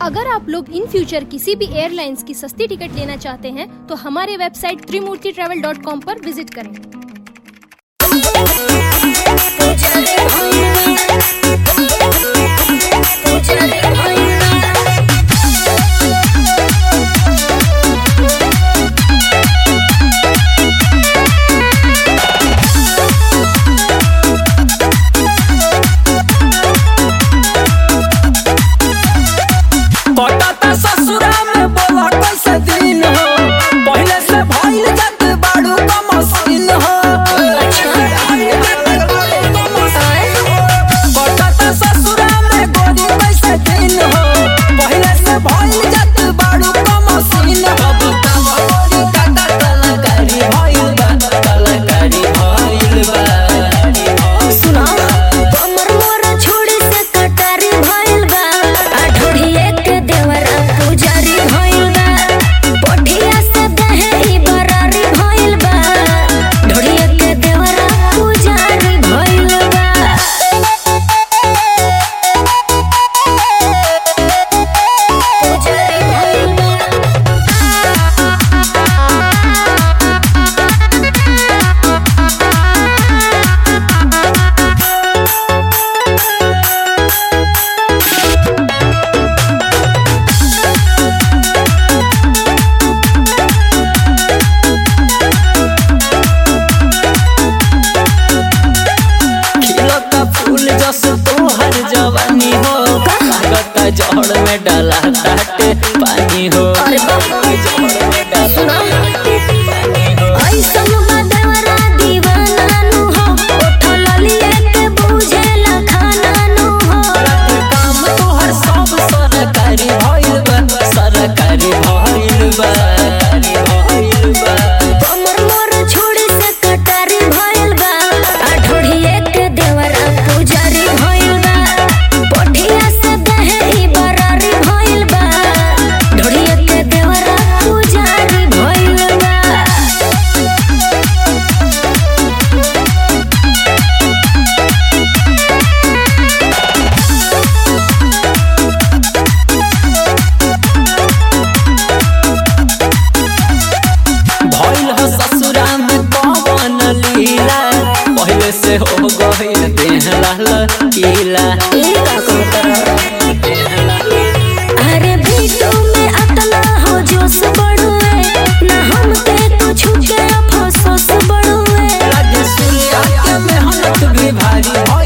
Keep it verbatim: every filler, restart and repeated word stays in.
अगर आप लोग इन फ्यूचर किसी भी एयरलाइंस की सस्ती टिकट लेना चाहते हैं तो हमारे website Trimurti travel dot com पर विजिट करें। जोड़ में डाला ताटे पानी हो अरे जोड़ में डाला पानी हो ऐसा बदवरा दीवाना नु हो उठल लिए के बुझेला खाना नु हो काम तो हर सब सरकारी भइल बा सरकारी भइल बा भइल बा हमर मोर छोड़ी से कटारी भइल बा आ ढोढ़िए के देवरा पुजारी भइल बा पोठिया से दहे बरारी भइल बा ढोढ़िए के देवरा पुजारी भइल बा। भइल हो ससुरा में कौन लीला पहले से हो गइल देह लाल कीला ई का कहतर अरे बीटू में अतला हो जोश बढ़ुए ना हमके कुछ के अफसोस बढ़ुए लगे सूर्या के मेहनत भी भारी